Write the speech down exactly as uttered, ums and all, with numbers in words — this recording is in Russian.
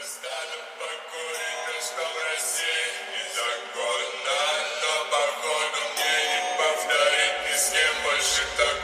Стану покурить пешком России. Незаконно, но походу мне не повторить ни с кем больше так.